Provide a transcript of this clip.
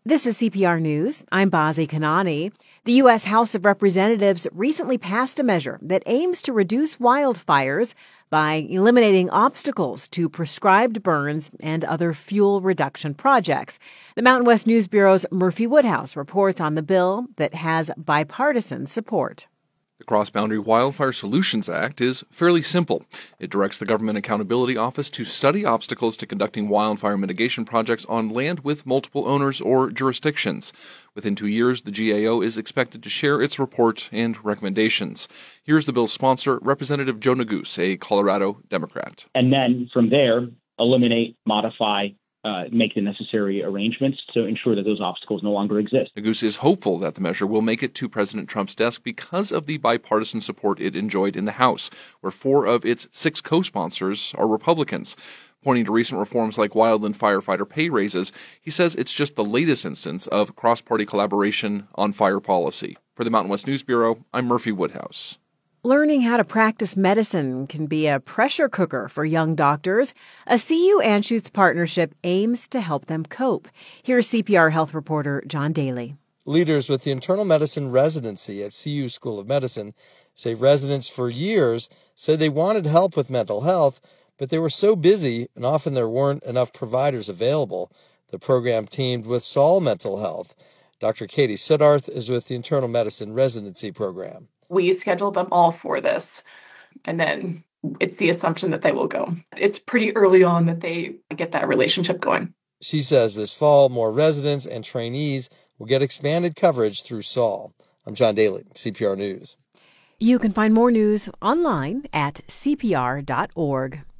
This is CPR News. I'm Bazi Kanani. The U.S. House of Representatives recently passed a measure that aims to reduce wildfires by eliminating obstacles to prescribed burns and other fuel reduction projects. The Mountain West News Bureau's Murphy Woodhouse reports on the bill that has bipartisan support. The Cross-Boundary Wildfire Solutions Act is fairly simple. It directs the Government Accountability Office to study obstacles to conducting wildfire mitigation projects on land with multiple owners or jurisdictions. Within 2 years, the GAO is expected to share its report and recommendations. Here's the bill's sponsor, Representative Joe Neguse, a Colorado Democrat. And then from there, eliminate, modify, make the necessary arrangements to ensure that those obstacles no longer exist. Neguse is hopeful that the measure will make it to President Trump's desk because of the bipartisan support it enjoyed in the House, where 4 of its 6 co-sponsors are Republicans. Pointing to recent reforms like wildland firefighter pay raises, he says it's just the latest instance of cross-party collaboration on fire policy. For the Mountain West News Bureau, I'm Murphy Woodhouse. Learning how to practice medicine can be a pressure cooker for young doctors. A CU Anschutz partnership aims to help them cope. Here's CPR health reporter John Daly. Leaders with the internal medicine residency at CU School of Medicine say residents for years said they wanted help with mental health, but they were so busy and often there weren't enough providers available. The program teamed with Saul Mental Health. Dr. Katie Siddharth is with the internal medicine residency program. We scheduled them all for this, and then it's the assumption that they will go. It's pretty early on that they get that relationship going. She says this fall, more residents and trainees will get expanded coverage through Saul. I'm John Daly, CPR News. You can find more news online at cpr.org.